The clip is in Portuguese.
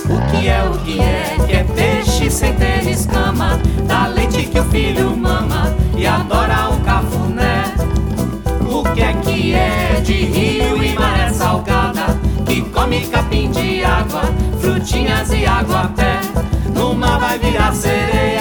O que é? Que é peixe sem ter escama, dá leite que o filho mama e adora um cafuné. O que é de rio e maré salgada, que come capim de água, frutinhas e água-pé, no mar vai virar sereia.